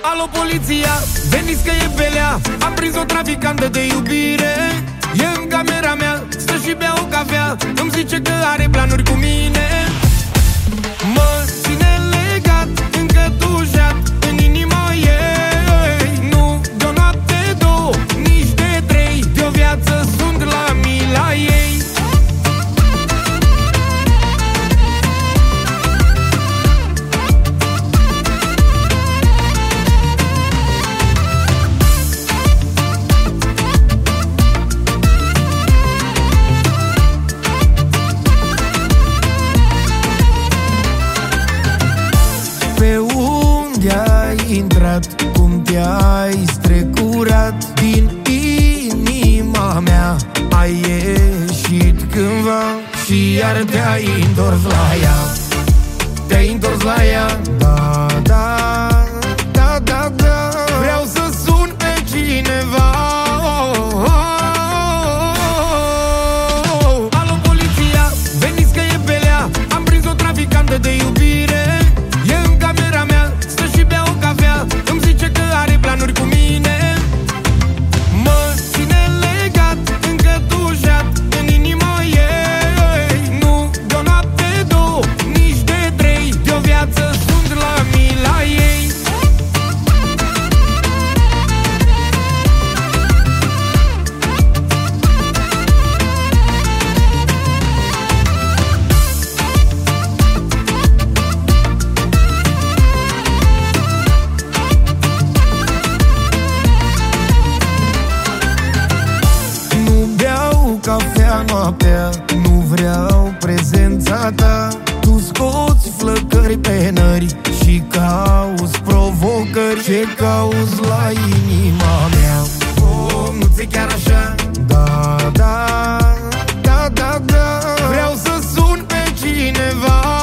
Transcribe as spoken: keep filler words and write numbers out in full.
Alo, poliția, veniți că e belea. Am prins o traficantă de iubire. E în camera mea, stă și bea o cafea. Îmi zice că are planuri cu mine. Mă ține legat, încătușat în inima ei. Nu de o noapte, două, nici de trei. De o viață sunt la mila ei. Pe unde ai intrat, cum te-ai strecurat din inima mea? Ai ieșit cândva și iar te-ai întors la ea. Te-ai întors la ea, da, da, da, da, da. Vreau să sun pe cineva. Alo, poliția, veniți că e belea. Am prins o traficantă de iubire. Îmi zice că are planuri cu mine. Mă ține legat, încătușat în inima ei. Nu de o noapte, două, nici de trei. De o viață sunt la mila ei. Cafea noaptea, nu vreau prezența ta. Tu scoți flăcări pe nări și cauzi provocări. Ce cauzi la inima mea? Oh, nu ți-e chiar așa? Da, da, da, da, da. Vreau să sun pe cineva.